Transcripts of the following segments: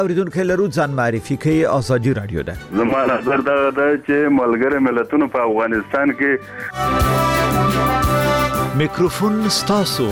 اوریدونکو لرو ځان معرفي کوي ازادي رادیو ده. زما نظر دا چې ملګری ملتونو په افغانستان کې میکروفون ستاسو.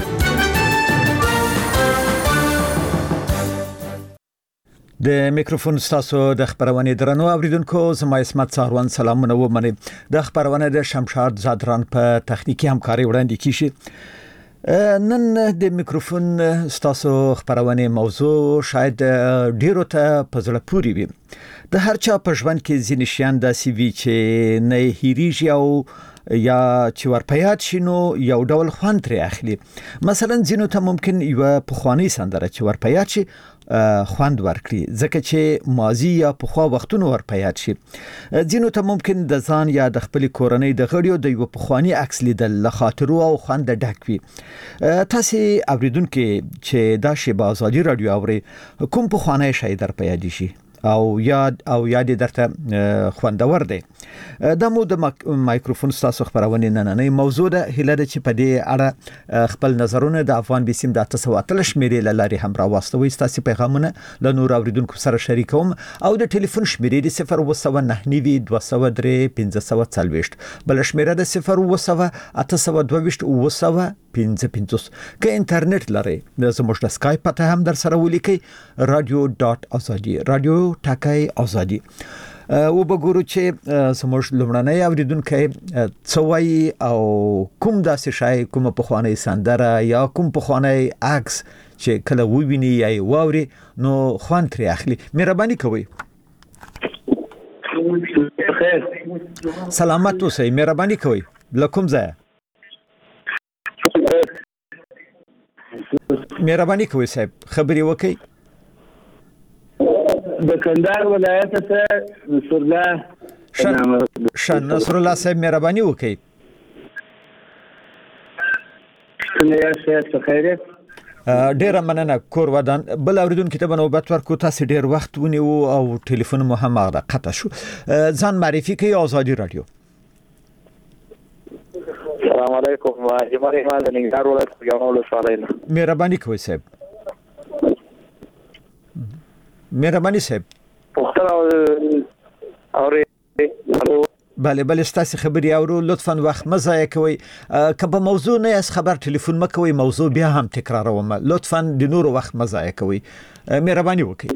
د میکروفون ستاسو د خبرونه درنو اوریدونکو زما اسمت ساروان سلامونه ومنه. د خبرونه د شمشاد زادران په تخنیکی همکاري وړاندې کیږي. نن د میکروفون ستاسو خبرونه موضوع شاید ډیرو ته پزړه پوری وي. د هر چا په ژوند کې ځینې شیان داسې وي چې نه هیریږي او یا چې ورپیات شینو یو ډول خوند ترې اخلي. مثلا ځینو ته ممکن یو پخوانی سندره چې ورپیات شي خوند ورکړي ځکه چې ماضی یا پخوا وختونو ورپیات شي. ځینو ته ممکن د ځان یا د خپل کورنۍ د غړیو د یو پخوانی عکس لیدل له خاطرو او خوند ډک وي. تاسو اوریدونکو چې دا شی په ازادي رادیو اوري کوم پخوانی شی در پیدا شي او یاد درته خوندور دی. د مو د مایکروفون ستاسو خبرونه نن موضوع ده هله چې په دې اړه خپل نظرونه د افغان بیسیم د 913 شمیرې لاري هم راوستوي. تاسو پیغامونه له نور اوریدونکو سره شریکوم او د ټلیفون شمیرې 02995031540 بل شمیره د 0808225 که انټرنیټ لري زموږ د اسکایپ پته هم در سره ولیکي radio.azadi radio ټاکای ازادي. او بګورو چې سموږ لمړنۍ اوریدونکو څوای او کوم داسې شای کوم په خوانې سندره یا کوم په خوانې عکس چې کله وویني یا واوري نو خوان ترې اخلي. مهرباني کوئ. سلامت اوسئ. مهرباني کوئ. لکم ځای مهرباني کوئ صاحب خبري وکي. د کندهار ولایت ته نصر الله صاحب مهرباني وکي. ډیر مننه کور ودان. بل اوریدونکو ته نوبت ورکو. تاسو ډیر وخت ونیو او ټلیفون مو هم قطع شو. ځان معرفي کوي ازادي رادیو. السلام علیکم. جمال ایمان د ننګرهار ولایت یومول صالحین. مهرباني کوئ صاحب. مهرباني صاحب. بله ستاسو خبري اورو. لطفا وخت مزه کوي. که په موضوع نه اس خبر ټلیفون مکوي موضوع بیا هم تکراروم. لطفا د نور وخت مزه کوي. مهرباني وکړئ.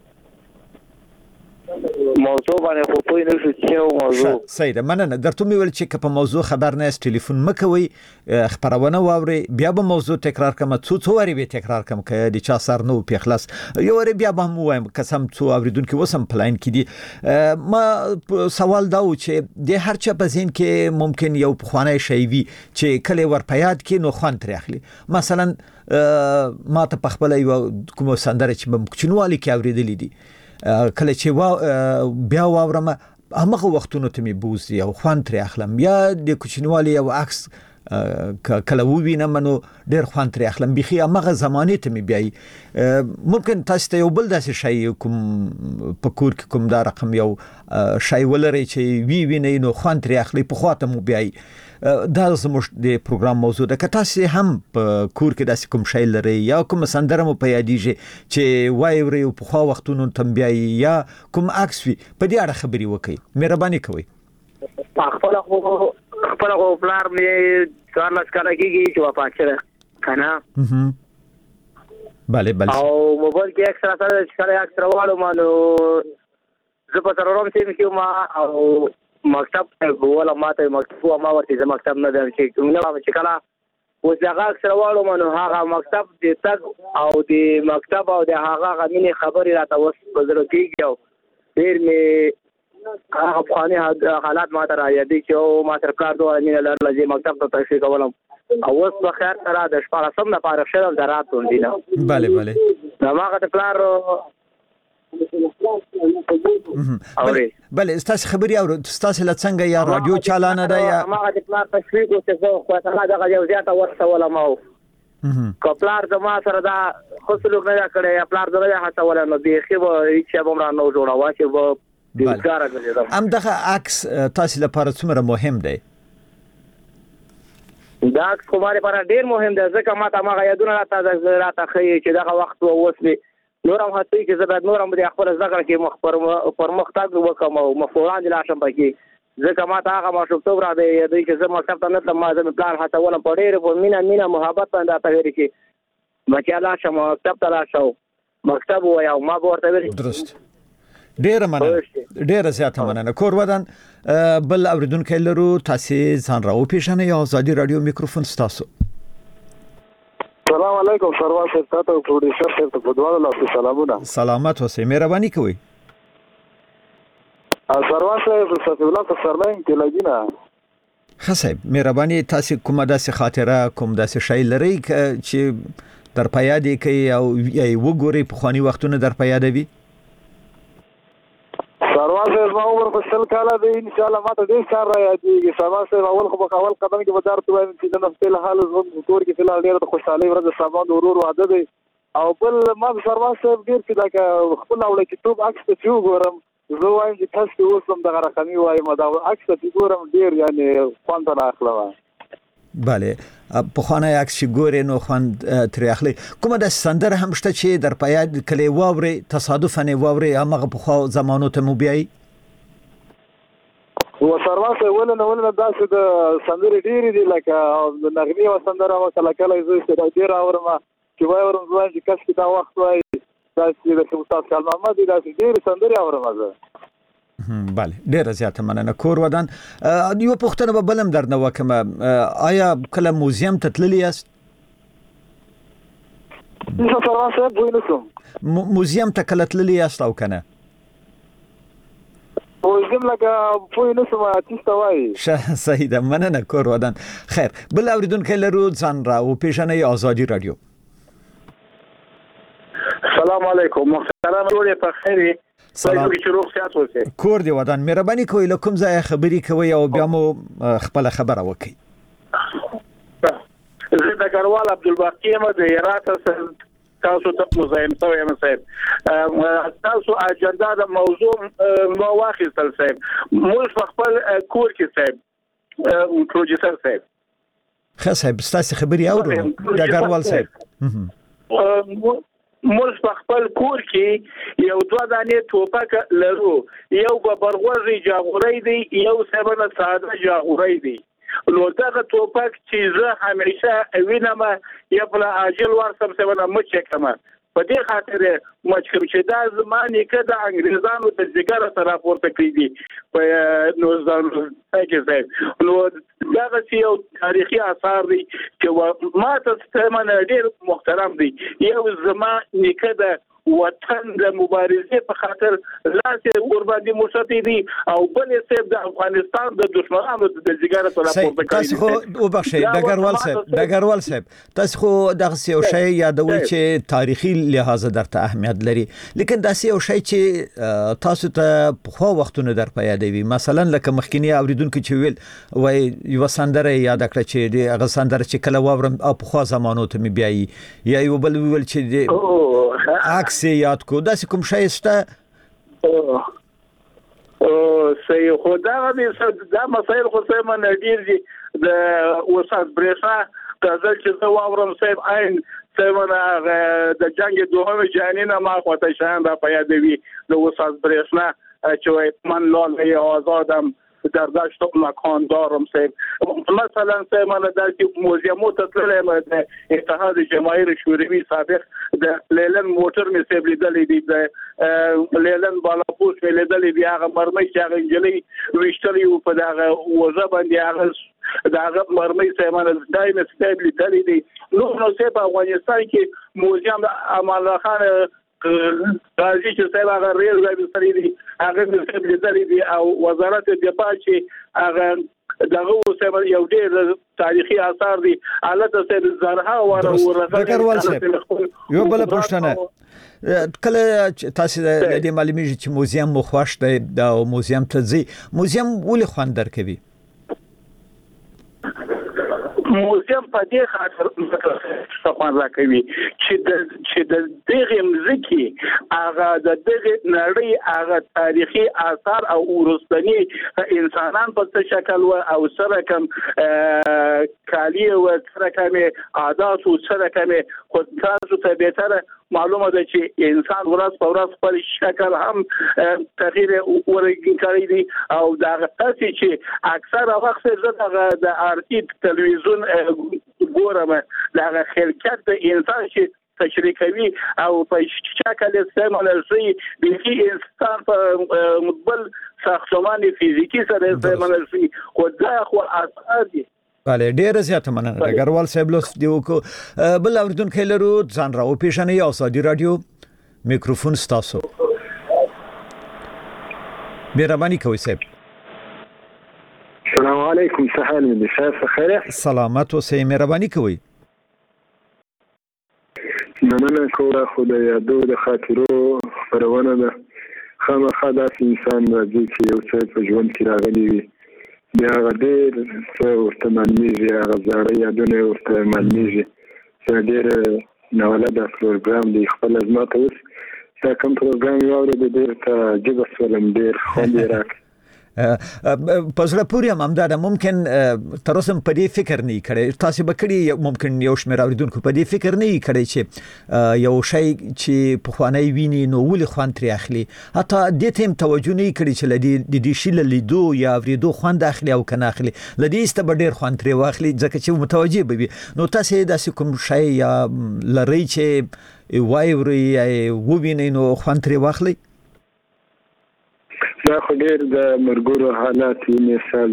موضوع باندې خو پوه نه شو چې موضوع صحیح ده. مننه. درته مې ویل چې که په موضوع خبر نه است ټلیفون مکوي خبرونه واوري بیا به موضوع تکرار کوم. څو وری به تکرار کوم که د چا سر نو په اخلاص یو وری بیا به مو وایم قسم څو اوریدونکو وسم پلاین کړي. ما سوال دا و چې د هر چا په ذهن کې ممکن یو خوانه شی وي چې کله ورپیاد کې نو خوان تر اخلي. مثلا ما ته په خپل یو کوم سندره چې ممکنوالي کې اوریدلې دي کله چې بیا واورم هغه وختونو ته می بوزي او خوان تر اخلم یا د کوچنیوالي او عکس کله ووینم نو ډیر خوان تر اخلم. بيخي هغه زمانه ته می بیاي. ممکن تاسو ته یو بل داسې شی کوم پکور کې کوم دا رقم یو شی ولري چې ویني نو خوان تر اخلي په خاطر مو بیاي. دا زموږ د پروګرام موضوع ده. که تاسو هم په کور کې داسې کوم شی لري یا کوم سندره مو په یادېږي چې وایوري په خوا وختونو تنبیه یا کوم عکس وي په دې اړه خبري وکړئ. مهرباني کوئ. خپل پلار مې څوار لاس کاله کېږي چې واپاچره کنه. بله او موبایل کې اکثر سره چې اکثر والو مانو زه په ترورم سیم کې ما او مکتب ولا ماته مکتب ما ورته مکتب نه درځي چې موږ چې کله اوس هغه اکثر والو مانو هغه مکتب دې تک او دې مکتب او دې هغه غمینه خبري راته وس بزرګ کېږي او ډیر می هغه افغاني حالات ما ته راځي چې ما تر کار دوه مینه لرلې مکتب ته تشریح کولم او اوس په خیر سره د شپږ سم نه فارغ شوم دراتون دي نه. بله دا ما ته پلار بله استاس خبري او استاس لڅنګ یا رادیو چالانه ده یا ما د پلار تشریح او څه خو ته دا یو زیاته ورته ولا ما کپلار زما سره دا خصلوک نه کړی پلار زما هڅه ولا نو بيخي و هیڅ به را نو جوړاوه چې و بیکاره غلیدم. ام دغه عکس تاسو لپاره څومره مهم دی؟ دا عکس کومه لپاره ډیر مهم دی ځکه ما ته ما یادونه راته خي چې دغه وخت اوس نور هم هڅه کې زه باید نور هم د خپل ځکه کې پرمختګ وکم او مفعولان دي لاشم پکې ځکه ما ته هغه ماشومتوب را دی دوی چې زه مکتب ته نه تلم ما زه پلان هڅولم په ډېرې په مینه محبت باندې راته ویلي چې بچیا لاشه مکتب ته لاشه مکتب ووایه او ما به ورته ویلي درست ډېره مننه ډېره زیاته مننه کور ودان بل اوریدونکي لرو تاسې ځان راوپېژنئ یا ازادي راډیو میکروفون ستاسو السلام علیکم سرور صاحب تاسو پروډوسر صاحب ته په دواړو لاسو سلامونه سلامت اوسئ مهرباني کوئ سرور صاحب صفی الله سرلاین کې لګینا خصيب مهرباني تاسو کومه داسې خاطره کوم داسې شی لري چې در پیادې کوي او یې وګوري په خواني وختونه در پیادوي سرور صاحب ما عمر په سل کاله دی ان شاء الله ما ته ډیر کار را یادېږي سرور صاحب اول قدم کې بدار ته وایم چې د نفس له حال زموږ کور کې فلال ډیر د خوشحالي ورځ سامان ورور واده دی او بل ما سرور صاحب ډیر چې دا خپل اول کې توپ عکس ته وګورم زه وایم چې تاسو اوس هم د رقمي وایم دا عکس ته ګورم ډیر یعنی خوند نه اخلم bale په خوانه عکس ګورې نو خوند تر اخلي کومه د سندره هم شته چې در پیاد کلی واوري تصادفا واوري هغه په خو زمانو ته مو بیاي و سرواسه ولنه داسې د سندرې ډېرې دي لکه د نغمي او سندره او کله زه ډېر اورم چې وایم چې کس کې دا وخت وای داسې د استاد کال محمد داسې ډېر سندرې اورم زه bale ډېر زیاته مننه کور ودان یو پوښتنه به بلم درنه وکم آیا کله موزیم ته تللی یاست زه سرواسه بوی نسم موزیم ته کله تللی یاست او کنه موزیم لکه پوی نسم تاسو وایي صحیح ده مننه کور ودان خیر بل اوریدونکي لرو ځان را او پیژنئ ازادي رادیو السلام علیکم محترم ټول په خیر سلام کور دی ودان مهرباني کوئ لکم ځای خبري کوي او بیا مو خپل خبره وکي زه د ګروال عبدالباقی یم د هرات تاسو ته مزاحم شوی یم صاحب تاسو اجنډا د موضوع مو واخیستل صاحب موږ خپل کور کې صاحب پروډوسر صاحب صاحب ستاسو خبري اورو د ګروال صاحب موږ په خپل کور کې یو دوه دانې ټوپک لرو یو برغوزي جاغوري دی یو سبنه ساده جاغوري دی نو دا ټوپک چې زه همیشه وینم یا په اجل ورسم سبنه مچ کما په دې خاطر مچ کوم چې دا زمانه کې د انګريزانو د ذکر سره راپورته کړی دي په نوزان کې نو دا یو تاریخي آثار دي چې ما ته من ډیر محترم دي یو زمانه کې د وطن د مبارزې په خاطر لاسه قرباني مرشد دي او بل سیب د افغانستان د دشمنانو د ذکر سره راپورته کړی تاسو خو وبخښئ ډګروال صاحب تاسو خو دغه یو شی یادوي چې تاریخي لحاظ درته اهمیت لري لیکن دا یو شی چې تاسو ته په خو وختونه در په یادوي مثلا لکه مخکینی اوریدونکو چې ویل وای یو سندره یاد کړ چې هغه سندره چې کله واورم په خو زمانو ته می بیاي یا یو بل ویل چې عکس یاد کو دا کوم شی سته صحیح خدا دې دا مسایل خو سم نه ډیر دي د وسات بریښا تازه چې زه واورم صاحب عین سمونه د جنگ دوهم جهاني ما خو ته شان را پیادوي د وسات بریښا چې من لال یا آزادم در داشت مکان دارم صاحب مثلا من در موزیمو تطلع اتحاد جماهیر شوروی سابق د لیلن موټر می سیب لیدلې دي لیلن بالاپوس می لیدلې دي هغه مرمۍ چې هغه انجلۍ وشتلې په دغه وزه باندې هغه دغه مرمۍ سیمانه دایم سیب لیدلې دي نو په افغانستان کې موزیم امان الله خان قاضي چې صاحب هغه ریل غوښتل سړي دي هغه د لیدلې دي او وزارت دفاع چې هغه دغه اوسه یو ډېر تاریخي آثار دي حالت سره زرها ورغله یو بل پښتنه کله تاسو د دې معلومیږي چې موزیم مو خوښ دی دا موزیم ته ځي موزیم ولې خوند درکوي موزیم په دې خاطر څخه راکوي چې د دغه مزکی هغه د دغه نړۍ هغه تاریخي آثار او ورستنی انسانان په شکل او سره کوم کالی او سره کوم عادت او سره کوم خو تاسو ته به تر معلومه ده چې انسان ورځ په ورځ خپل شکل هم تغییر ورګی دي او دا تاسو چې اکثر وخت زه د آرتی تلویزیون ګورم دا خلقت د انسان چې تشریح کوي او په شکل استعمالي به انسان په مقبل ساختمان فزیکی سره استعمالي خو دا خو اساسي بله ډیر زیاته مننه ډګروال صاحب لوس دیو کو بل اوریدونکو لرو ځان راو پیښنې ازادي رادیو میکروفون ستاسو مهرباني کوئ صاحب السلام علیکم سهال دې ښه خیره سلامت اوسئ مهرباني کوئ مننه کومه خدای یادو د خاطرو خبرونه ده خامخا داسې انسان راځي چې یو څه په ژوند کې راغلی وي بیا هغه ډېر څه ورته معلومېږي هغه زاړه یادونه ورته معلومېږي چې ډېر ناولده پروګرام دی خپله زما ته اوس دا کوم پروګرام یې واورېده ډېر تعجبه شولم ډېر خوند یې راکړ په زړه پورې هم دا ممکن تر اوسه په دې فکر نه کړی تاسو به کړی ممکن یو شمېر اوریدونکو په دې فکر نه کړی چې یو شی چې په خوانی ویني نو ولې خوان تر اخلي حتی دې تم توجه نه کړی چې د دې شیل لیدو یا اوریدو خوان اخلي او کنه اخلي لدې است به ډیر خوان تر واخلي ځکه چې متوجه به نو تاسو داسې کوم شی یا لری چې وایوري او ویني نو خوان تر واخلي دا خو ډېر د مرګورو حالات مثال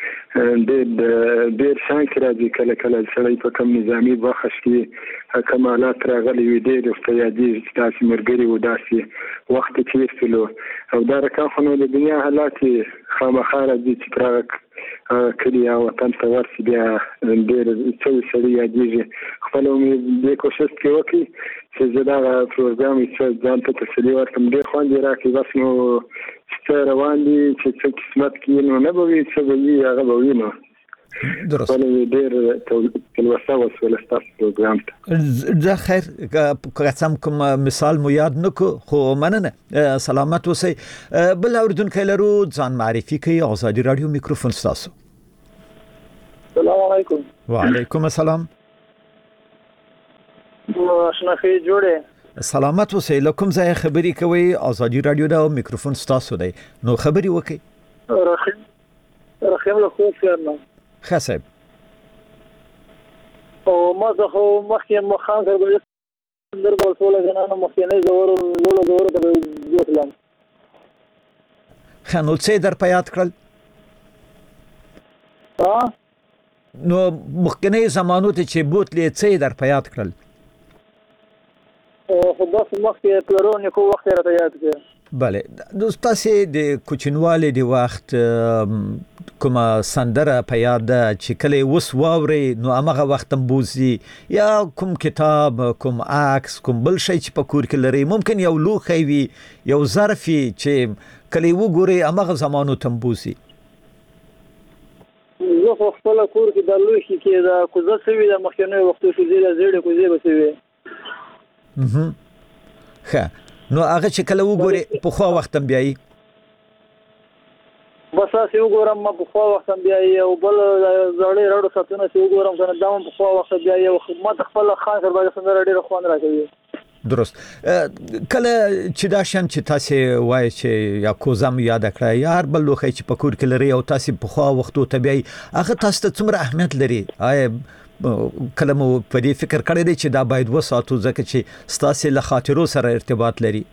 ډېر شانک راځي کله کله سړی په کوم نظامی بخښ کې کوم حالات راغلي وي ډېر ورته یادېږي چې داسې ملګري و داسې وخت تېر شو او دا رقم خو نو د دنیا حالات خامخا راځي چې پر کلي او وطن ته ورسي بیا ډېر څه سړی یادېږي خپل دې کوشش کې وکړي چې زه دا پروګرام چې ځان ته تسلي ورکړم ډېر خوند یې راکړي بس نو څه روان دي چې څه قسمت کې نو نه به وي څه به وي هغه به وي نو درست ډېر تلوسه وسوله ستاسو پروګرام ته زه خیر قسم کوم مثال مو یاد نکو خو مننه سلامت اوسئ بل اوریدونکو لرو ځان معرفي کوي ازادي رادیو میکروفون ستاسو السلام علیکم وعلیکم السلام شنخې جوړه سلامت اوسئ لکم ځای خبري کوي ازادي رادیو دا میکروفون ستاسو دی نو خبري وکړئ رحیم له خو سره خصب او ما زه خو مخکې مخان سره دربل سوله جنانه مخکې زور ته وځلم خنو څه در پیاد کړل نو مخکنی زمانو ته چې بوتلې څه در پیاد کړل خو بس مخکې پلرونی کو وخت راته یاد کړ بله دوستاسه د کوچنوالي د وخت کومه سندره په یاد چې کله وس واوري نو هغه وخت بوزي یا کوم کتاب کوم عکس کوم بل شي چې په کور کې لري ممکن یو لوخي وي یو ظرفي چې کله وګوري هغه زمانو تمبوزي زه خپل کور کې د لوخي کې دا کوزه سوي د مخکنی وختو کې زیړه کوزه بسوي ښه نو هغه چې کله وګوري په خو وخت بیاي بس تاسو وګورم ما په خو وخت بیاي او بل زړې راډو ساتنه چې وګورم کنه دا په خو وخت بیاي او خدمت خپل خان سره باندې سندره ډېر خوان راکوي درست کله چې دا شان چې تاسو وای چې یا کوزم یاد کړی یا هر بل لوخي چې په کور کې لري او تاسو په خو وختو ته بیاي هغه تاسو ته څومره اهمیت لري کله مو په دې فکر کړی دی چې دا باید وساتو ځکه چې ستاسو له خاطرو سره ارتباط لري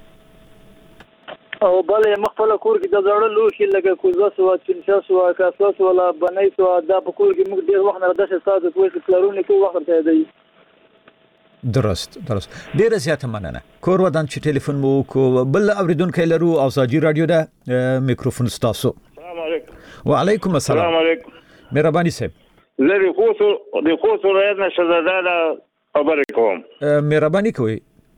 او بل مخفل کور کې د زړه لوخي لکه کوزه سو چنچا سو کاسو ولا بنای سو دا په کور کې موږ ډیر وخت نه داسې ساده کوی پلرونه کو وخت ته دی درست ډیر زیاته مننه کور ودان چې ټلیفون مو کو بل اوریدونکو لرو ازادي رادیو دا میکروفون ستاسو السلام علیکم وعلیکم السلام السلام علیکم مهرباني صاحب زه د خوصو رایت نشزاده خبرې کوم مهرباني کوئ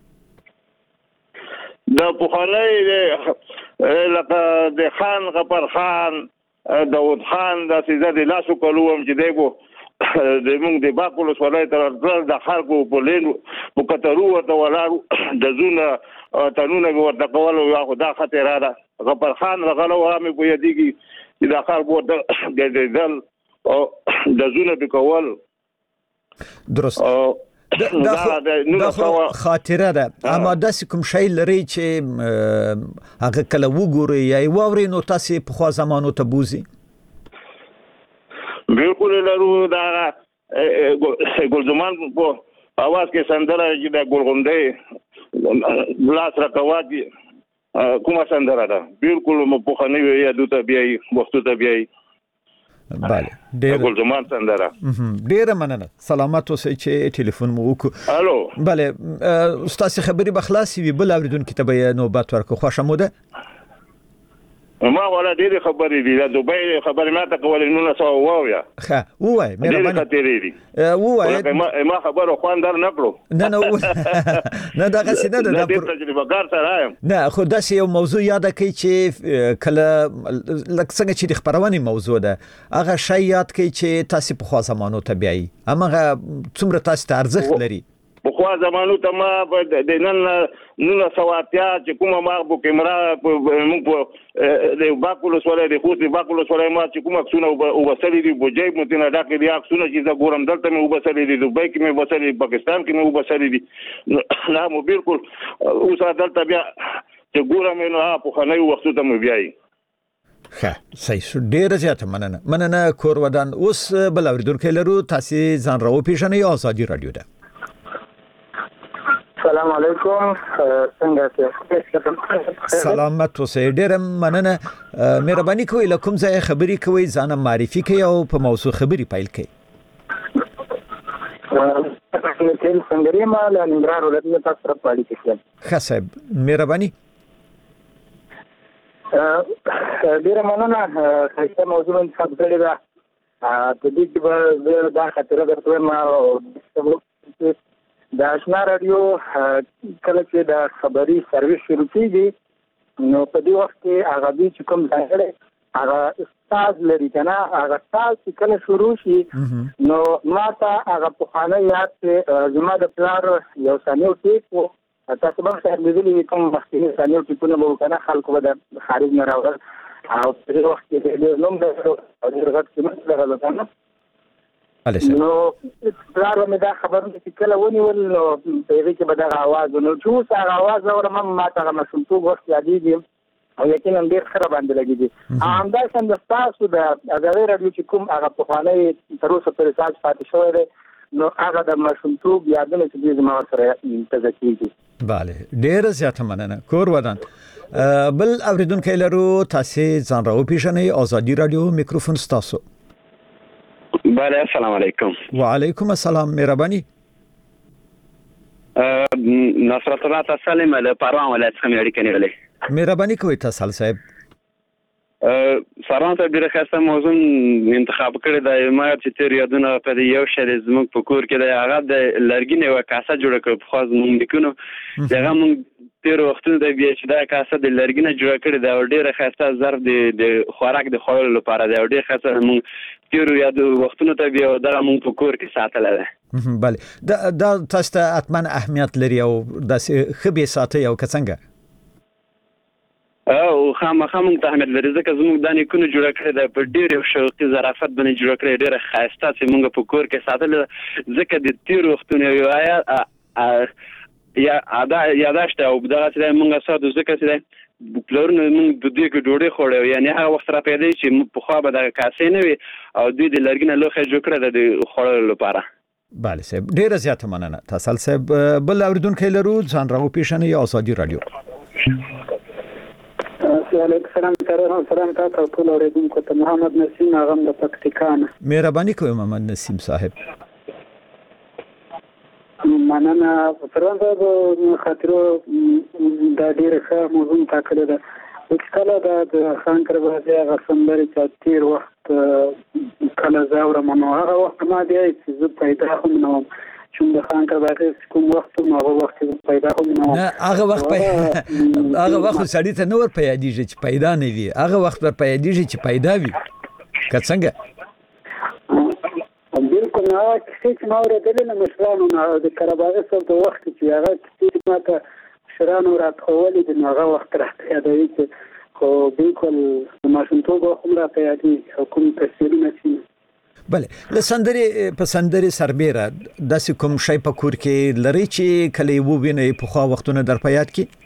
د پخوانی لکه د خان غفر خان داود خان د سیزه د لاسو کولوم چې دیګو د موږ د باکولو سوالای تر د خلکو په لینو په کترو ورته ولاړو د زونه تنونه ورته کولو یا خدا خطر را غفر خان رغلو هم په یدیږي چې د خلکو ورته د ځل او د زونه په کول درست دا خاطره ده اما داسې کوم شی لري چې هغه کله وګوري یا واوري نو تاسو په خوا زمانو ته بوزي بالکل لرو دا ګلزمان په اواز کې سندره چې د ګلغونډې لاس راکواږي کومه سندره ده بالکل په خنوي یادو ته بیاي وختو ته بیاي بله ګلزمان سندره ډیره مننه سلامات اوسئ چې ټلیفون مو وکړو الو بله استاد خبري بخلاصي وي بل اوریدونکو ته به نوبت ورکو خوښه مو ده ما ولا ډېر خبرې دي د دوبۍ خبرې ما ته کولې نو څه واویا ښه وای مې وای ما خبره خواندار نه کړو نه دا غسیده ده د تجربه کار سره نه خو دا یو موضوع یاد کړئ چې کله لکه څنګه چې د خبرونې موضوع ده هغه شی یاد کړئ چې تاسو په خوا زمانو ته بیاي هغه څومره تاسو ته ارزښت لري په خوا زمانو ته ما د نن سواتیا چې کومه ما په کیمرا موږ په د باکولوس ولې د خوستي باکولوس ولې ما چې کومه څونه وبسلې دي بوجای متنه ډاکې دي څونه چې دا ګورم دلته مې وبسلې دي دوبۍ کې مې وبسلې دي پاکستان کې مې وبسلې دي نه مو بالکل اوس دلته بیا چې ګورم نو په خنوي وختو ته مې بیاي ښه صحیح ډیره زیاته مننه کور ودان اوس بل اوریدونکو لرو تاسو ځان راو پیژنئ آزادي رادیو ده السلام علیکم څنګه سلامت اوسئ ډیره مننه مهرباني کوئ له کوم ځای خبري کوئ ځان معرفي کړئ او په موضوع خبري پیل کړئ څنګه ما له ننګرهار ولایت تاسو سره پالي کې ښه صاحب مهرباني ډیره مننه چې موضوع انتخاب کړی دا د دې چې دا خاطره درته ما د آشنا رادیو کله چې د خبري سرویس شروع کیږي نو په دې وخت کې هغه چې کوم ځای هغه استاد لري کنه هغه استاد چې کله شروع شي نو ماته هغه په خانه یاد چې زما د پلار یو ثانیو ټیپ تاسو به څنګه لیدلی کوم مخکې ثانیو ټیپونه مو کنه خلکو به د خارج نه راوړل او په دې وخت کې د نوم د رغت کې مثلا راغله نو پلار مې دا خبرونه چې کله ونیول نو په دې کې به دا आवाज نو چې هغه आवाज اورم ما ته مسلطو وخت یادېږي او یقینا ډېر خراب باندې لګیږي همدا څنګه تاسو د هغه رادیو چې کوم هغه په خانه تر اوسه پرې تاسو پاتې شوی دی نو هغه د مسلطو یادونه چې زما سره تازه کیږي bale ډېر زیاته مننه کور ودان بل اوریدونکو لرو تاسو ځان راو پیژنئ آزادي رادیو میکروفون تاسو بله السلام علیکم وعلیکم السلام مهرباني نصرت الله تسلیم له پروان ولایت څخه اړیکه نیولې مهرباني کوئ تاسو صاحب سلام ته ډیره خاصه موضوع انتخاب کړی دا ما چې تیر یادونه په یو شری زموږ په کور کې د هغه د لرګینې و کاسه جوړ کړ په خاص مونږ لیکونو هغه مونږ تیر وختونه د بیا چې دا کاسه د لرګینې جوړ کړی دا ډیره خاصه ظرف د خوراک د خوړلو لپاره دا ډیره خاصه مونږ تیر یاد وختونه ته بیا دا مونږ په کور کې ساتل ده bale دا تاسو ته اتمن اهمیت لري او د خبي ساتي او څنګه او خامخا مونږ ته اهمیت لري ځکه زموږ د نیکونو جوړ کړی د په ډېر شوقي ظرافت باندې جوړ کړی ډېر خاصه چې مونږ په کور کې ساتل ځکه د تیر وختونو یو یا یاداشت او دغه چې مونږ ساتو ځکه چې پلورونه مونږ د دې کې ډوډۍ خوړو یعنی هغه وخت را پیدا چې په خوا به د کاسې نه وي او دوی د لرګینه لوخه جوړ کړی د خوړلو لپاره bale صاحب ډېر زیاته مننه تاسو صاحب بل اوریدونکو لرو ځان راو پیژنئ آزادي رادیو سلام تاسو ټول اوریدونکو ته محمد نسیم اغم د پکتیکان مهرباني کوئ محمد نسیم صاحب مننه پرونده خاطرو د ډیر ښه موضوع تاکل ده چې کله د خانکر بازي هغه سندري چې تیر وخت کله زاوره منو هغه وخت ما دی چې زه پیدا هم نو چې د خانکر بازي کوم وخت نو هغه وخت پیدا هم نو هغه وخت سړی ته نور پیدایږي چې پیدا نه وي هغه وخت پر پیدایږي چې پیدا وي که څنګه بالکل نو چې ما ورته نه مشرانو د کارباغه سره د وخت چې هغه چې ماته شرانو راتخولې د هغه وخت راته یادوي چې خو بالکل ماشومتوب هم راته یادي حکومت تفصیلونه شي بله لسندري په سندري سربېره داسې کوم شی په کور کې لري چې کله یو ویني په خوا وختونه در په یاد کې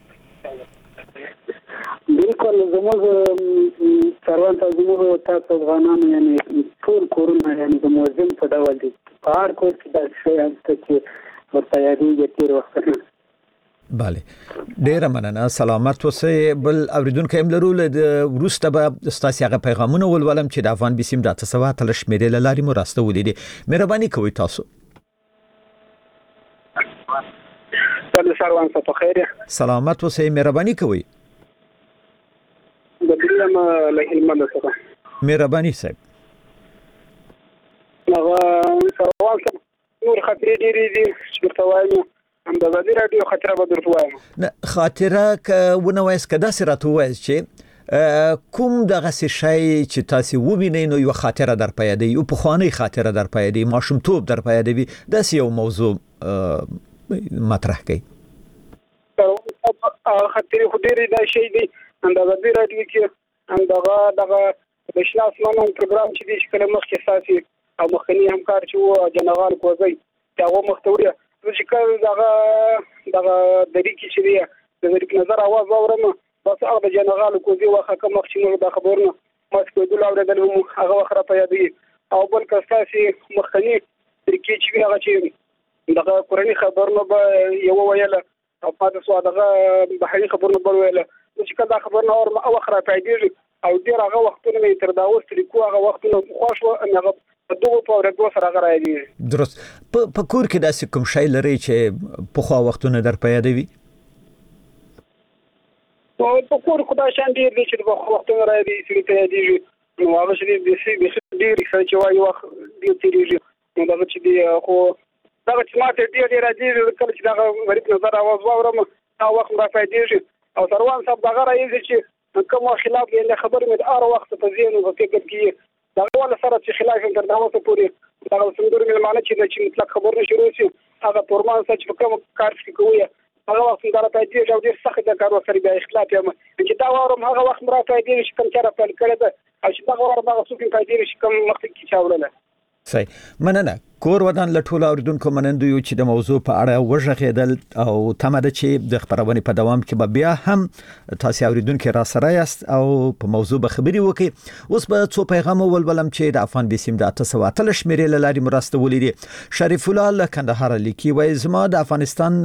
بالکل زموږ څاروان ته زموږ تاسو افغانانو یعنی ټول کورونه یعنی د موزیم په ډول دي په هر کور کې دا شی هسته چې ورته یادېږي تېر وختونه بله ډیره مننه سلامت اوسئ بل اوریدونکو هم لرو له وروسته به ستاسو هغه پیغامونه ولولم چې د افغان بیسیم د 800 شمیرې له لارې مو راستولې دي مهرباني کوئ تاسو سلام په خیر سلامت اوسئ مهرباني کوئ د دې ما له هلمند څخه مهرباني صاحب هغه سوال نور خطرې ډېرې دي چې تاسو هم د ازادي رادیو خاطره به درته وایم نه خاطره ونه وایس کدا سره تو وایس چې کوم دغه شی چې تاسو ووینئ نو یو خاطره در پیدا دی او په خواني خاطره در پیدا دی ماشومتوب در پیدا دی د یو موضوع مطرح کړي خاطره خو ډېرې دا شی دی د ازادي رادیو کې دغه د شناس منو پروګرام چې دی چې کله مخکې ساسي او مخکنی همکار چې و جنرال کوزي هغه مختوري چې کله دغه دری کې چې دی د ذریک نظر आवाज اورم بس هغه د جنرال کوزي واخه کوم چې موږ د خبرونه ماسکو دل اوریدل هم هغه وخره پیدا او بل کساسي مخکنی ترکی چې هغه چې دغه قرآني خبرونه به یو ویل او پاتې سو دغه بحري خبرونه به ویل چې کله خبرونه او وخره پیدا او ډیر هغه وختونه تر دا اوس لیکو هغه وختونه خوښ و هغه دغه په ورته سره غراړي درست په کور کې داسې کوم شی لري چې په خوا وختونه در پیدا وي په کور خدای شان ډیر دي چې په وختونه راځي چې ته دې نو هغه چې دې ډیر چې وایي وخت دې تیریږي نو دا چې دې خو دا چې ماته ډیر راځي کله چې دا غریب نظر आवाज واورم دا وخت را پیدېږي او سروان صاحب دا راځي چې کوم خلاف یې خبر مې ار وخت په ذهن او فکر کې دا ول سره چې خلاف تر دا وخت پورې دا څنګه مې معنی چې مطلق خبر نشو شي هغه پرمان چې کوم کار کوي هغه وخت دا راځي چې ډیر سخت د کار سره به اختلاف یم چې دا وروم هغه وخت راځي چې کوم چاره په کړه ده او چې دا وروم هغه څوک پیدا شي کوم وخت کې چاوړل صحیح مننه کور ودان لټول اوریدونکو منندو یو چې د موضوع په اړه وژغېدل او تمه ده چې د خبرونه په دوام کې به بیا هم تاسو اوریدونکو را سره یاست او په موضوع به خبري وکړي اوس به څو پیغام ولولم چې د افغان بیسیم د 800 شمیرې لاري مرسته ولیدي شریف الله له کندهار لیکي وای زما د افغانستان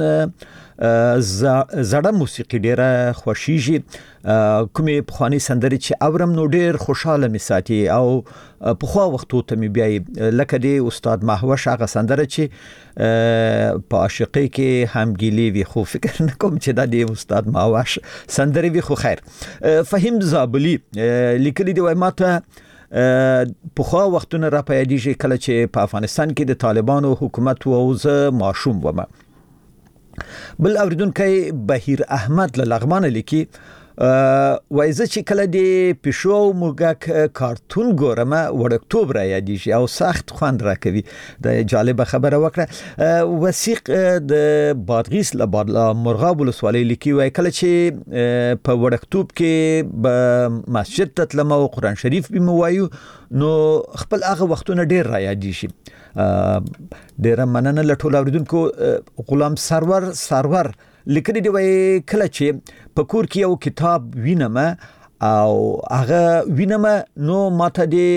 زړه موسیقي ډیره خوشیږي کومې پخوانی سندري چې اورم نو ډیر خوشاله می ساتي او په خو وختو ته می بیا لکه دی استاد محوش هغه سندره چې په عاشقۍ کې همګيلي وي خو فکر نه کوم چې دا دی استاد محوش سندري وي خو خیر فهم زابلی لیکلي دی وای ماته په خو وختونه را پیدېږي کله چې په افغانستان کې د طالبانو حکومت و او زه ماشوم ومه بل اوریدونکو بهیر احمد له لغمان لیکي وایزه چې کله د پښو موږک کارتون ګورم وړکتوب را یادېږي او سخت خوند راکوي د جالب خبره وکړه وثیق د بادغیس له مرغاب ولسوالۍ لیکي وای کله چې په وړکتوب کې به مسجد ته تلم او قرآن شریف به موایو نو خپل هغه وختونه ډیر را یادېږي ډیر مننه لټول اوریدونکو غلام سرور لیکلي دی وای کله چې په کور کې یو کتاب وینم او هغه وینم نو ماته دی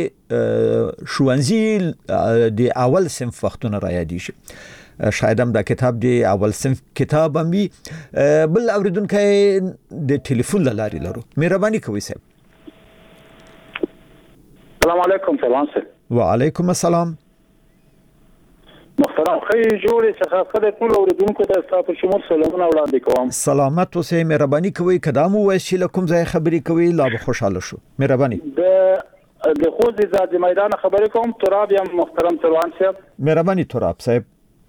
شوانزي دی اول صنف وختونه را یادېږي شاید هم دا کتاب دی اول صنف کتاب هم وي بل اوریدونکو د ټلیفون لاري لرو مهرباني کوئ صاحب السلام علیکم سلام سره وعلیکم السلام محترم خی جوړې څخه خپل ټول اوریدونکو ته تاسو شمول سلامونه وړاندې کوم سلامت اوسئ مهرباني کوئ کدامو وایي لکم ځای خبرې کوي لا به خوشاله شو مهرباني د خوځې ځاد میدان خبرې کوم تراب یم محترم سروان صاحب مهرباني تراب صاحب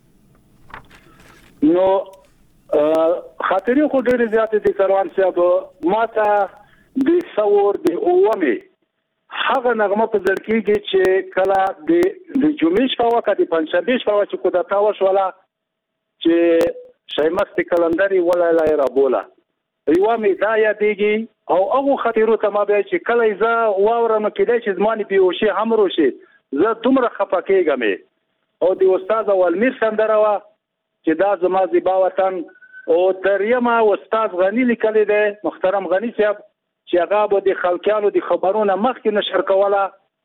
نو خاطرې خو ډېرې زیاتې دي سروان صاحب ماته د څور د اومه هغه نغمه په ځړکیږي چې کله د جمعې شپه وکړه د پنځشنبې شپه چې کو د تاوش ولا چې شیمست کلندري ولا لا رابولا یو می دا یادېږي او هغه خاطرو ته ما به چې کله ز واورم کېدای چې زماني به وشي همرو شي زه دومره خفه کېږم او د استاد اولمیر سندره وه چې دا زما زیبا وطن او دریمه استاد غني لیکلی دی محترم غني صاحب چې هغه به د خلکیانو د خبرونه مخکې نشر کوله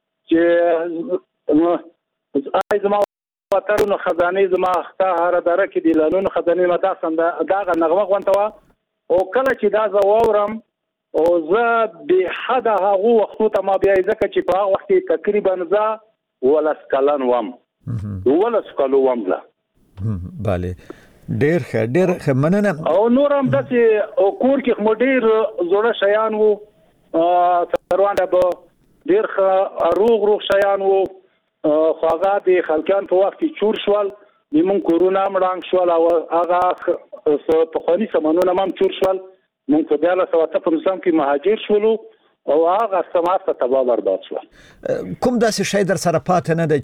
چې زما وطن خزانه زما اخته هر دره کې د لانونو خزانه مدا داغه نغمه غونته وه او کله چې دا زه واورم او زه به حد هغه وختو ته ما بیا ځکه چې په هغه وخت کې تقریبا زه ولس کلن وم ولس کلو وم لا bale ډېر ښه مننه او نور هم داسې او کور کې مو ډېر زوړه شیان وو سروانده به ډېر ښه روغ شیان وو خو هغه د خلکیان په وخت کې چور شول زموږ کورونه مړانګ شول او هغه پخواني سامانونه هم چور شول موږ په 1950 کې مهاجر شولو او هغه سمات ته تباہ برباد شو کوم داسې شی در سره پاتې نه ده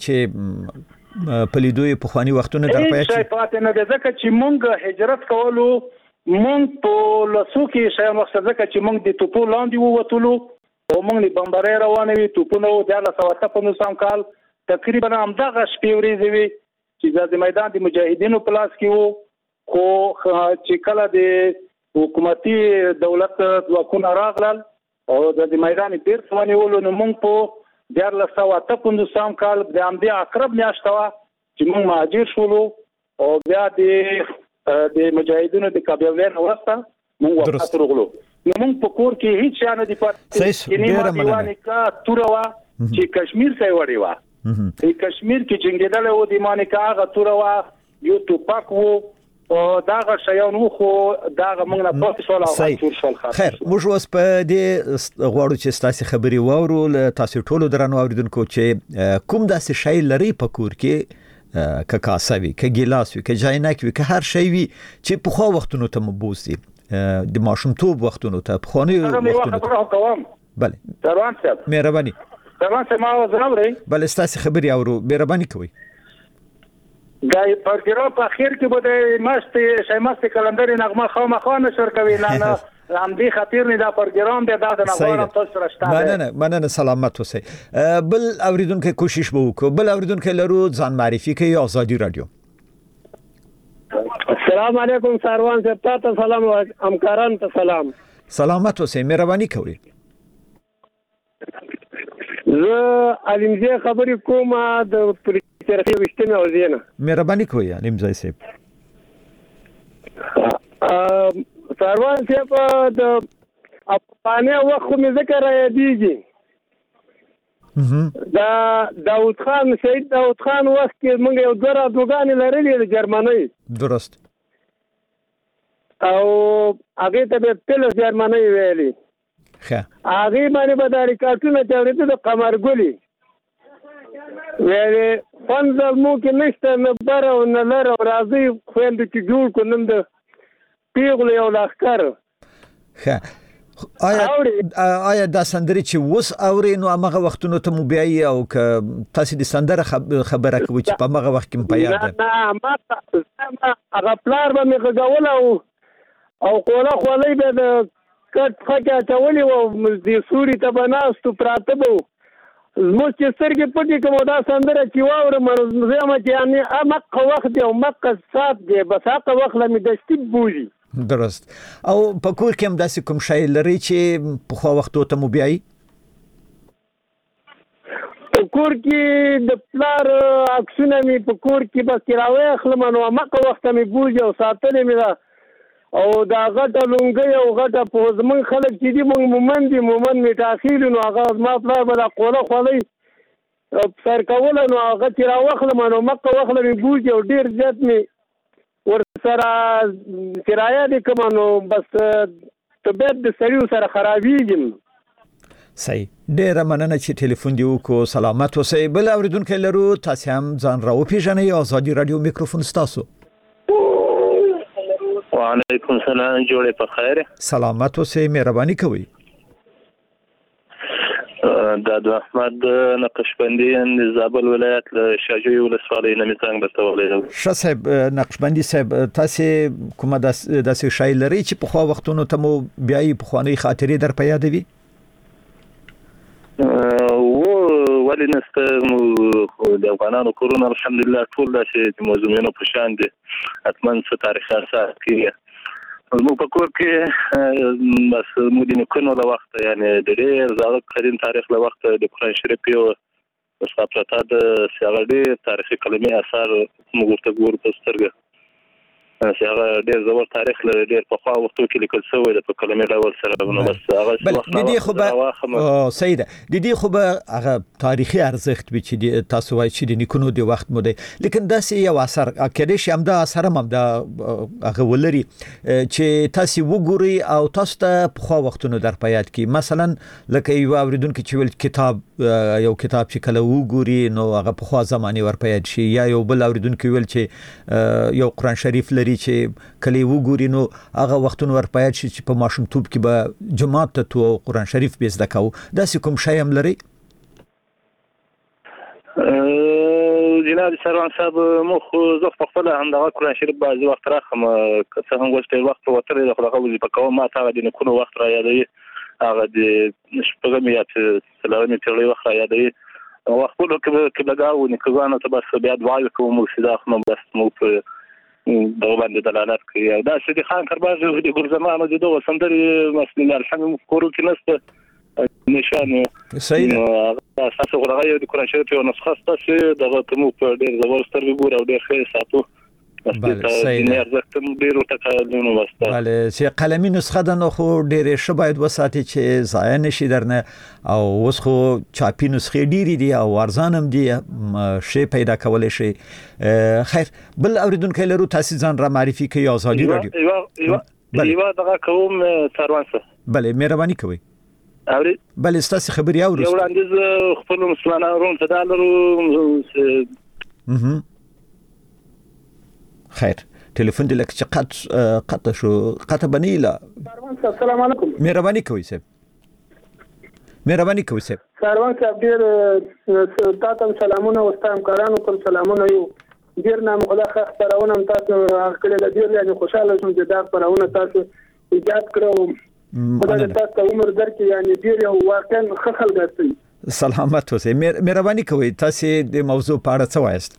چې په لیدوی په خواني وختونه در پاتې شي پاتې نه ده ځکه چې موږ هجرت کولو موږ په لاسو کې شی مقصد ځکه چې موږ د توپو لاندې ووتلو او موږ له بمبارۍ روانه وي توپونه د 1950 کال تقریبا همدغه شپې ورځې وي چې د میدان د مجاهدینو په لاس کې وو خو چې کله د حکومتي دولت ځواکونه راغلل او د میدان بیرته ونیولو نو موږ په 1950 کال د همدې عقرب میاشت وه چې موږ مهاجر شولو او بیا د مجاهدینو د قبیلې نه وروسته موږ وفات ورغلو نو موږ په کور کې هیڅ شی نه دي پاتې کینه دیوانه کا توره وه چې کشمیر ته وړې وه په کشمیر کې جنګېدل او د مانیکا هغه توره وه یو توپک وو او داغه شیان وو خو داغه موږ نه پاتې شول او ټول شول خیر موږ اوس په دې غواړو چې تاسو خبري واورو تاسو ټول درنو اوریدونکو چې کوم داسې شی لري په کور کې که کاسوي که ګلاس وي که جاینک وي که هر شی وي چې په خو وختونو ته مبوزي د ماشومتوب وختونو ته په خوني وختونو بله سروان صاحب مهرباني سروان صاحب ما وزروري بله تاسو خبري اورو مهرباني کوئ دا پروګرام په اخر کې به مست شایمست کلندر نغمه خامخا نشر کوي نه هم دې خاطر نه دا پروګرام به دا نغمه تاسو راشته مننه سلامت اوسئ بل اوریدونکو کوشش به وکړو بل اوریدونکو لرو ځان معرفي کوي آزادي رادیو السلام علیکم سروان صاحب تاسو سلام او همکاران ته سلام سلامت اوسئ مهرباني کوئ زه علمزه خبرې کوم د ترخی وشتنه او زینه مهرباني کوئ علمزه صاحب سروان صاحب د افغاني وخت مې ذکر یادېږي دا داود خان شهید داود خان وخت کې موږ یو دوه رادوګانې لرلې د جرمنۍ درست او هغه ته په جرمنۍ ویلي هغه باندې به د ریکارډونو چاورېده د قمرګلي ویلې فنزل مو کې نشته نه بر او نه لر او راځي خويند چې جوړ کو نن د پیغله یو لخر آیا دا سندري چې وس اوري نو هغه وختونو ته مو بیاي او ک تاسو د سندره خبره کوي چې په هغه وخت کې په یاد نه ما هغه پلار به مې غوول او کوله خولې به د کټ خکه چولې و د سوري ته بناستو پراته بو زموږ چې سترګې پټې کوم دا سندره چې واورم زما چې یعنی مقه وخت او مقه سات دی بس هغه وخت لمې دشتي بوزي درست او په کور کې هم داسې کوم شی لري چې په خو وختو ته مو بیاي په کور کې د پلار عکسونه مې په کور کې بس راوي اخلم نو مقه وخت مې بوزي او ساتلې مې او دا غټه لونګي او غټه پوزمن خلک چې دي مومن می تاخير نو هغه ما پلار بل قوله خولي سر کوله نو هغه چې راوخلم نو مکه وخلم بوجي او ډیر زیات می ور سره کرایه دې کوم نو بس طبيعت د سړیو سره خرابېږي صحیح ډیر مننه چې ټلیفون دی وکړو سلامت اوسئ بل اوریدونکو لرو تاسو هم ځان راو پیژنئ آزادي رادیو میکروفون تاسو وعلیکم السلام جوړه په خیر سلامت اوسئ مهرباني کوئ د احمد نقشبندي د زابل ولایت له شاجوی ولسوالۍ نه میڅنګ بتولې ښه صاحب نقشبندي صاحب تاسو کومه داسې شی لري چې په خو وختونو ته مو بیاي په خواني خاطرې در په یاد وي ولې نسته د افغانانو کورونه الحمدلله ټول داسې موضوعونه په شان دي حتما څه تاریخي اساس کېږي زموږ په کور کې بس موږ د نیکونو له وخته یعنې د ډېر زاړه قدیم تاریخ له وخته د قرآن شریف یو ثابته د هغه ډېر تاریخي کلمې اثار موږ ورته ګورو په سترګه چې هغه ډېر زور تاریخ لري ډېر پخوا وختو کې لیکل شوی د په کلمې ډول سره نو بس هغه بل د دې خو به سیده د دې خو به هغه تاریخي ارزښت به چې تاسو وایي چې د نیکونو د وخت مو دی لیکن داسې یو اثر کېدې شي هم دا اثر هم دا هغه ولري چې تاسو وګوري او تاسو ته پخوا وختونو در په یاد کې مثلا لکه یو اوریدونکو چې ول کتاب یو کتاب چې کله وګوري نو هغه پخوا زمانه ور په یاد شي یا یو بل اوریدونکو ول چې یو قرآن شریف لري چې کله وګوري نو هغه وختونه ور پات شي چې په ماشومتوب کې به جماعت ته تو قرآن شریف به زده کوو داسې کوم شی هم لري جناب سروان صاحب مخ زه په خپل هم د قرآن شریف بعض وخت راخم که څه هم وخت وتر د خلکو وظیفه کوم ما ته د نیکونو وخت را یادوي هغه د شپږم یا څلورم پیړۍ وخت را یادوي وخت په کې لګاو نیکوانو ته بس بیا دعا کوم مرشد اخنو بس مو په دغه باندې دلالت کوي او دا سیدی خان کرباز د ګل زمانو د دوه سندري مسلمان الحمد کورو کې نسته نشانه صحیح اساس غوړغه د قرآن شریف یو نسخه ستاسو دغه تمو په ډیر زبر سترګې ګور او ډیر ښه ساتو بله صحیح بله چې قلمي نسخه ده نو خو ډېرې ښه باید وساتي چې ضایع نشي درنه او اوس خو چاپي نسخې ډېرې دي او ارزان هم دي شی پیدا کولی شي خیر بل اوریدونکی لرو تاسو ځان را معرفي کوي ازادي رادیو یو دغه کوم سروان صاحب بله مهرباني کوئ اوري بله ستاسو خبري اورو یو وړاندیز خپل مسلمانانو ته دالرو خیر تلیفون دې لکه چې قطع شو قطع بنیلا السلام علیکم مهرباني کوئ صاحب سروان صاحب ډیر تاسو سلامونه او ستاسو کارانو ته سلامونه یو ډیر نام خلاصه خبرونه تاسو کړل د ډیر یعنی خوشاله شوم چې دا خبرونه تاسو ایجاد کړو خدای تاسو عمر درکې یعنی ډیر یو واقعا خخل ګرځي سلامت اوسئ مهرباني کوئ تاسو د موضوع په اړه څه وایست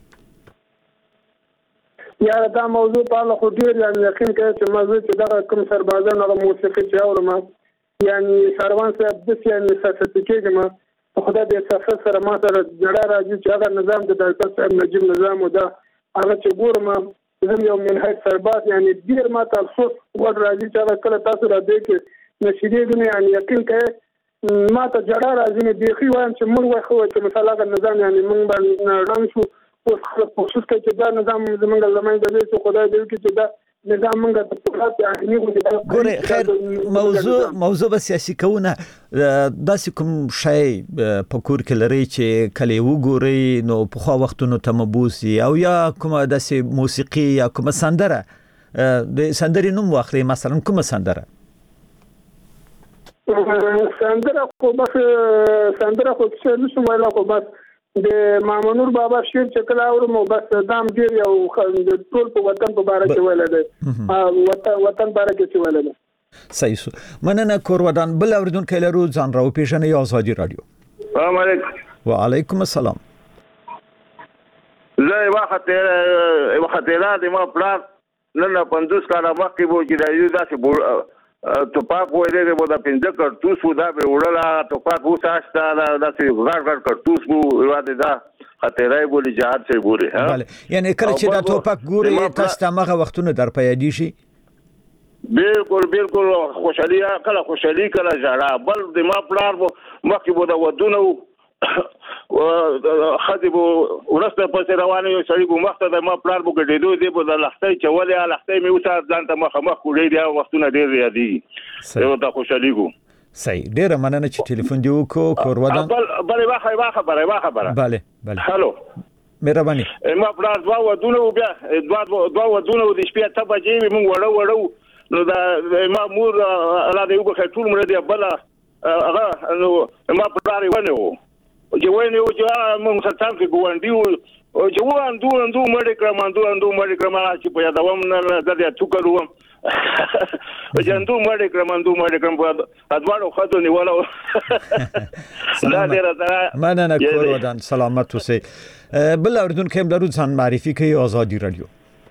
یا دا موضوع په اړه خو ډیر یعنی یقین کوي چې موضوع چې دا کوم سربازانو د موسیقي چې اورم یعنی سروان صاحب د یعنی سرتیفیکیټ ما خدای دې سفر سره ما سره جوړا راځي چې هغه نظام د ډاکټر صاحب نجیب نظام او دا هغه چې ګورم زم یو منهج سرباز یعنی ډیر ما تاسو ور راځي چې هغه کله تاسو را دې کې نشریه دې یعنی یقین کوي ما ته جوړا راځي نه دی خو وایم چې موږ خو چې مثلا هغه نظام یعنی موږ باندې رنګ شو اوس خلک کوشش کوي چې دا نظام زمونږ زمانه د دې خدای دې کې چې دا نظام موږ د پوهات اهمي ګوره خیر موضوع به سیاسي کونه داسې کوم شی په کور کې لري چې کله وګوري نو په خو وختونو ته مبوسي او یا کومه داسې موسیقي یا کومه سندره د سندري نوم واخلي مثلا کومه سندره خو بس سندره خو څه نشم ویلا خو بس د مامنور بابا شیر چې کله اورم بس دام ډیر یو ټول په وطن په باره کې ویل دی وطن باره کې ویل دی صحیح سو مننه کور ودان بل اوریدونکو لرو ځان راو پیژنې ازادي رادیو السلام علیکم وعلیکم السلام زه وخت د ما پلاس نن 50 کاله مخکې وو چې د یو داسې توپاک وایي د بودا 15 کارتوس و دا به وړلا توپاک و ساشتا داسې غړ کارتوس وو واده دا خطرای بولی جهاد سره ګوري بله یعنی کله چې دا توپاک ګوري تاسو ته هغه وختونه در پیدا شي بالکل خوشالي کله ژړا بل د ما پلار مخکې بودا ودونه خدیبو ورسته پسې روانه یو سړی بو مخته د ما پلار بو ګډېدو دی بو د لختې چولې لختې مې وسات ځان ته مخ کولې دی وختونه ډېر یادي یو د خوشالي ګو صحیح ډېر مننه چې ټلیفون دی وکړو کور ودان بله خبره بله هالو مهرباني ما پلار دوا ودونه بیا دوا ودونه د شپې 8 بجې موږ وړو نو دا ما مور الله دې وبخښي ټول مړ دی بل هغه نو ما پلار ونه جوړنه او چې موږ څنګه کې ګوندې او چې وانډو مړ کړم چې په یادوم نه زده ټوکرو جندو مړ کړم په ادوارو خاطر نیولو دا ډیره مننه کور ودان سلامت اوسئ بل اوریدونکو هم لرو ځان معرفي کوي آزادي رادیو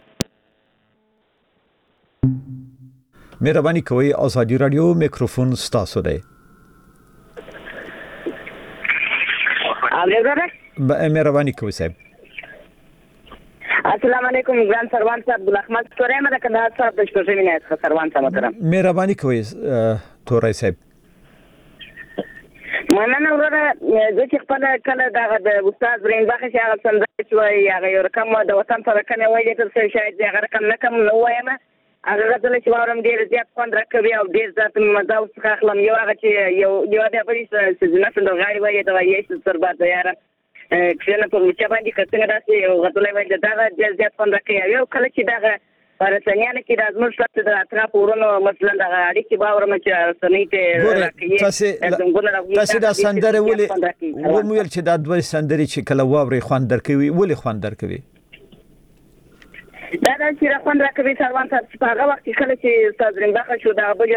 مهرباني کوئ آزادي رادیو میکروفون ستاسو دی مهرباني کوئ صاحب السلام علیکم ګران سروان صاحب عبدالرحمن تورې مده کندهار صاحب د شپږ مینه سروان صاحب محترم مهرباني کوئ تورې صاحب مننه ورته زه چې خپل کله د استاد برین باخ چې هغه څنګه چې هغه یو رقم د وطن سره کنه وایي تر شاید هغه رقم نه کم نو وایم هغه غوښتل چې وارم ډیر زیات خوند راکوي او ډیر ذات مزه او څه خپلم یو هغه چې یو د پولیس سزنه څنګه غاړي وایي دا یې سر بعد یاره کله په چې باندې کتنه راځي او غوښتل وایي دا ډیر زیات خوند راکوي یو کله چې دا پرسنیان کې د ازمر شته د اطراف ورونو مثلا د اړیکې باور مچ سنیته راکړي تاسو دا سندره ولې ومویل چې دا دوه سندري چې کله واوري خوند درکوي ولې خوند درکوي دا چې راخوند راکوي سروان صاحب په هغه وخت کله چې استاد رنګه شو دا بل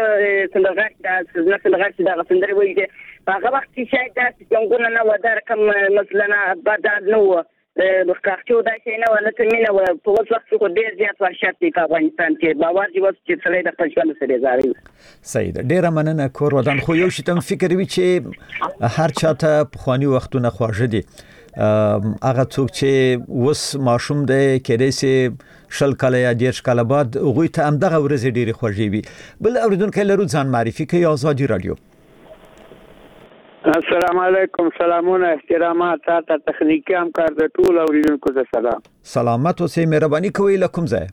څنګه دا سندره وایي په هغه وخت کې شاید دا څنګه نه ودار کوم مثلا بدل نو بخښو دا شي نه ولته مینه و په وخت کې ډیر زیات ورشت په افغانستان کې باور دی چې څلې د خپل سره زاري سید ډیر مننه کور ودان خو یو شتم فکر وی چې هر چاته په خواني وختونه خواږه دي هغه څوک چې وس ماشوم دی کېدای سي شل کاله یا 10 کاله بعد غوي ته هم دغه ورځ ډیره خوږی وي بل اوریدونکو لرو ځان معرفي کوي آزادي رادیو السلام علیکم سلامونه احترامات تاسو تخنیکی همکار د ټول اوریدونکو ته سلام سلامت اوسئ مهرباني کوئ لکم ځای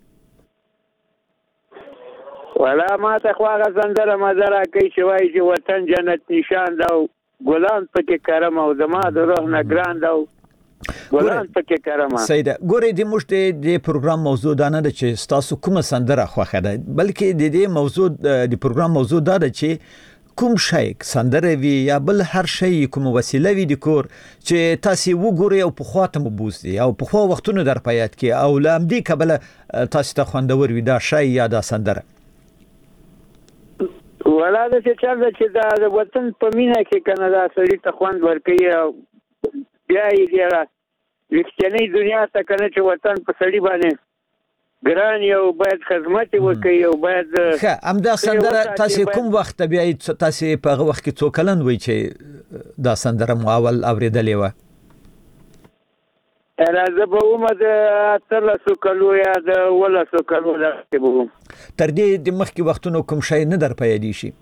ولا ما ته خواغه زندره مزره کوي چې وایي چې وطن جنت نشان دا ګلان پکې کرم او زما د روح نه ګران دا ګلان پکې کرم سید ګورې د مشته د پروګرام موضوع دا نه ده چې تاسو کومه سندره خوښه ده بلکې د دې موضوع د پروګرام موضوع دا ده چې کوم شی سندره وی یا بل هر شی کوم وسیله وی د کور چې تاسو وګورئ او په خاطر مبوزي او په خو وختونو در پیات کې او لامدی قبل تاسو ته خوندور وی دا شی یا دا سندره ولا د چې دا د وطن په مینا کې کنه دا سړی ته خوند ورکړي او بیا یې رښتینی دنیا ته کنه چې وطن په سړی باندې ګران یو باید خدمت وکړي او باید ښه همدا سندره تاسو کوم وخت بیا تاسو په هغه وخت کې څو کلن وای چې دا سندره مو اول اوریدلې و راځه به عمر تر لسو کلو یا د ولسو کلو راځي به تر دې د مخکې وختونو کوم شی نه در پیدا شي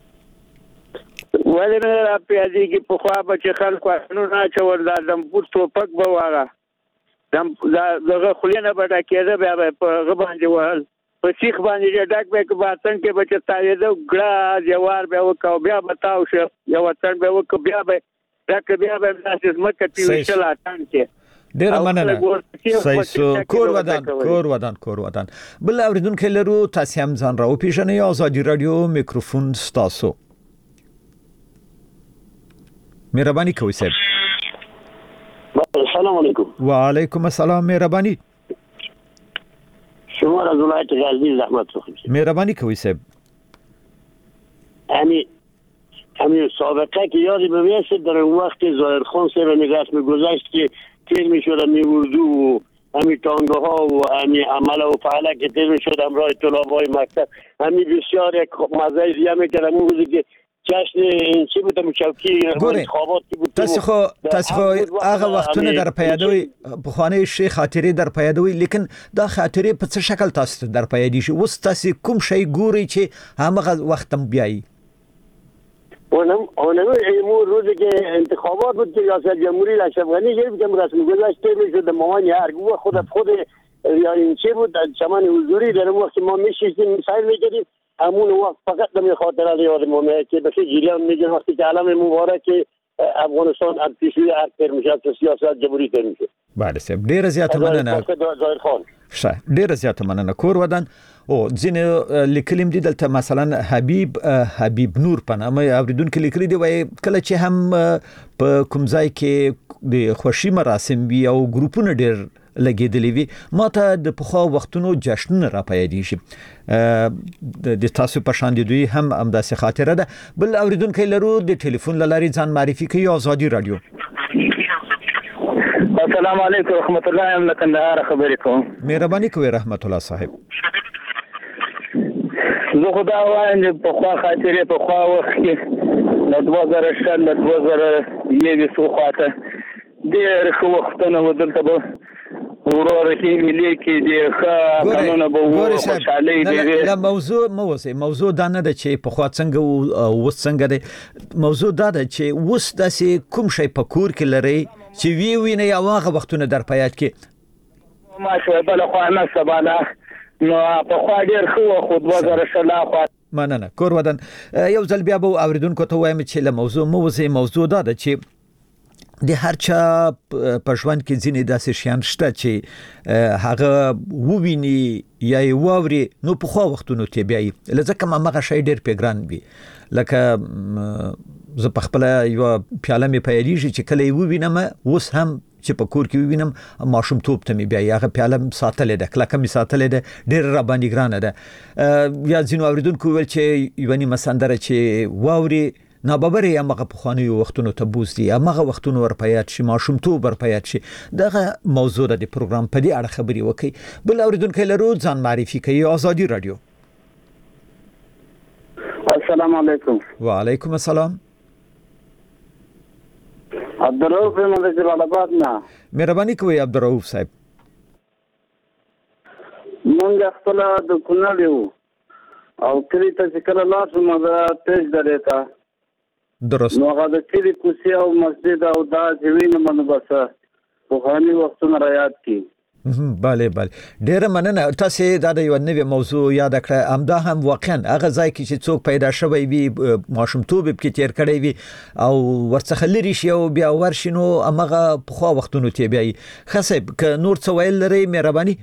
ولې نه را پیدا کی په خوا به چې خلکو نو نه چور دا دم پوسټو پک به واغه دغه خلینه بټا کېده بیا په غباندې وهل په سیخ باندې ډاک به کې باطن کې بچ تاویده ګړه جوار به وکاو بیا بتاو شو یو وطن به وک بیا به ډاک بیا به تاسو مکه پیوشل اتان کې ډیر مننه سایسو کور ودان بل اوریدونکو لرو تاسو هم ځان راو پیژنئ آزادي رادیو میکروفون ستاسو مهرباني کوئ صاحب السلام علیکم وعلیکم السلام مهرباني شما از ولایت غزنی زحمت بخورید مهرباني کوئ صاحب همین سابقه که یادی بمیرسه در اون وقت ظاهر خان صاحب نگاست میگذاشت که تیر میشد می اردو و همین تانگه ها و همین عمله و فعله که تیر میشد همراه طلاب های مکتب همین بسیار یک مزه زیه میکرد همون روزی که جشن این چی بود مشوکی انتخابات بود تاسو خو هغه وختونه در پیادوي بخوانه شي خاطره در پیادوي لیکن دا خاطره په څه شکل تاسو در پیادي شي اوس تاسو کوم شي ګوري چې هغه وختم بیاي اونم ایمو روزی که انتخابات بود که ریاست جمهوری اشرف غنی گرفت که رسم گذاشته میشد مامان هرگو خود یعنی چی بود چمن حضوری در وقت ما میشیدیم سیر میکردیم همون وقت فقط دمی خاطره یادم میاد که بخی جریان میگن وقتی که علم مبارک افغانستان ارتشی اکتر میشه سیاست جمهوری تر میشه بله سب ډیر زیات مننه ظاهر خان شه ډیر زیات مننه کور ودان او ځینې لیکلم دي دلته مثلا حبیب نور په نامه اوریدونکو لیکلي دی وای کله چې هم په کوم ځای کې د خوشي مراسم وي او ګروپونه ډیر لګیدلې وي ماته د پخوا وختونو جشن را پیدا شي د تاسو په شان دي دوی هم همداسې خاطره ده بل اوریدونکو لرو د ټلیفون لاري ځان معرفي کوي آزادي رادیو السلام علیکم رحمت الله ام کندهار خبرې کوم مهرباني کوي رحمت الله صاحب زه خدا وایم په خوا خاطرې په خوا وخت کې د 2000 ل 2001 خواته ډېر ښه وختونه ودلته به ورور کې ملي کې د قانون به خوشالي دی لا موضوع دا نه ده چې په خوا څنګه او څنګه ده موضوع دا ده چې وس داسې کوم شی په کور کې لري چې وی نه یو هغه وختونه در پیات کې ماشه بل خو نه سباله نو په خوا ډیر خو خود 2000 خوا مننه کور ودان یو ځل بیا به اوریدونکو ته وایم چې له موضوع دا ده چې د هر چا په ژوند کې ځینې داسې شیان شته چې هغه وویني یا ووري نو په خوا وختونو ته بیا لکه ماغه شی ډیر پیګران وي لکه زه په خپل یو پیاله می پیریږي چې کله ووینم اوس هم چې په کور کې وینم ماشوم توپ ته می بیا هغه پیاله ساتلې ده کله کمی ساتلې ده ډیر را باندې ګرانه ده یا ځینو اوریدونکو ول چې یونی مسندره چې ووري ناببره یا مغه په خواني وختونو ته بوزي یا مغه وختونو ورپیات شي ماشوم توپ ورپیات شي دغه موضوع د پروګرام په دې اړه خبري وکي بل اوریدونکو لرو ځان معرفي کوي آزادي رادیو السلام علیکم وعلیکم السلام عبدالرؤوف من جلال آباد نه مهرباني کوي عبدالرؤوف صاحب مونږ خپل د کونړ یو او کلی ته چې کله لاړ مګه تیز درېتا درست نو هغه د کلی کوڅه او مسجد او دا ځوینه منو بس په هاني وختونه را یاد کی bale ډیره مننه تاسو دا د یو نوې موضوع یاد کړه امدا هم واقعا هغه ځای کې چې څوک پیدا شوی وي ماشومتوب کې تیر کړی وي او ورڅخه لري شي او بیا ورشنو امغه په خو وختونو ته بیا خصب ک نور څه ویل لري مهرباني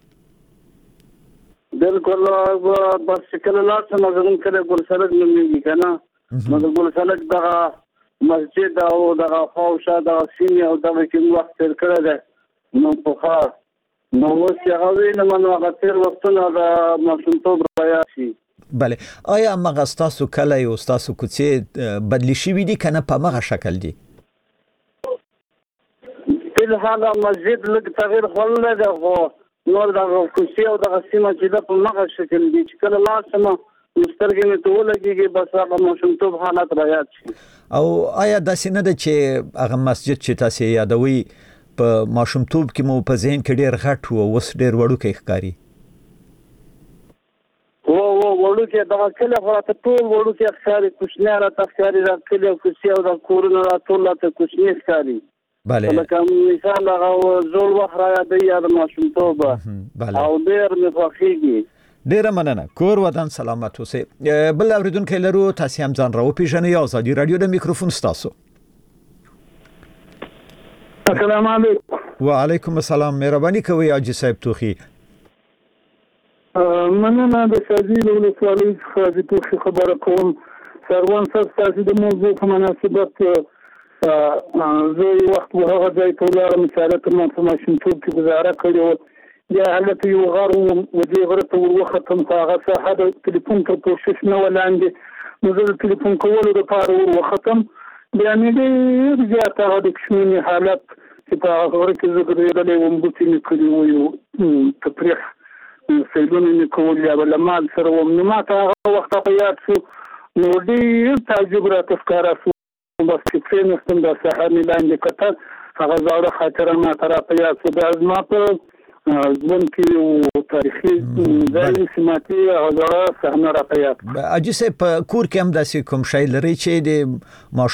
بالکل بس کله لا څه مزون کړه ګل سرد نومي کنه نو ګل سرد دا مسجد او دا خوشا دا سینې او دا کوم وخت تیر کړه ده نو په نو اوس هغه وینم نو هغه تیر وختونه د ماشومتوب راياشي bale آیا مغه تاسو کله یو تاسو کوڅه بدلی شي دي کنه په مغه شکل دي په هغه مسجد لږ تغییر خلل ده خو نور د کوڅه او د سیمه چې د په مغه شکل دي چې کله لاسمه مسترګې مې ته ولګيږي بس هغه ماشومتوب حالت رايات شي او آیا د سینه ده چې هغه مسجد چې تاسو یادوي په ماشومتوب کې مو په ذهن کې ډېر غټ وو اوس ډېر وړوکی ښکاري وړوکی دا کله خلاص ټول وړوکی ښکاري کوچنی راته ښکاري دا کله کوڅه او دا کورونه ټول راته کوچنی ښکاري bale لکه مثال هغه زول وخت را یادوي یا د ماشومتوب او ډېر مې خوښیږي ډیره مننه کور ودان سلامت اوسئ بل اوریدونکو لرو تاسو هم ځان راو پیژنئ آزادي رادیو د میکروفون تاسو السلام علیکم وعلیکم السلام مهرباني کوي حاجی صاحب توخی مننه د شاذیل ولسوالۍ څخه د توخی خبره کوم سروان صاحب تاسو د موضوع په مناسبت زه یو وخت هغه ځای ته لاړم چې تر ما په ماشومتوب کې گزاره کړې وه یا هلته یو غار و دې غره ته وروختم په هغه ساحه د تلیفون ته کوشش نه ولاندې نو زه د تلیفون کولو دپاره وروختم بیا مې ډېر زیات هغه د کشمیني حالت چې په هغه غره کې زه ګرځېدلی وم بوټي مې کړي وو یو تفریح سیلونه مې کول یا به له مال سره وم نو ما ته هغه وخت په یاد شو نو ډېر تعجب راته ښکاره شو بس چې کښېنستم دا ساحه مې لاندې کتل هغه زاړه خاطره ما ته راته یاد شو دا زما په ژوند کې یو تاریخي ځای سیماتي هغه صحنه راته یاد حاجي صاحب په کور کې هم داسې کوم شی لري چې د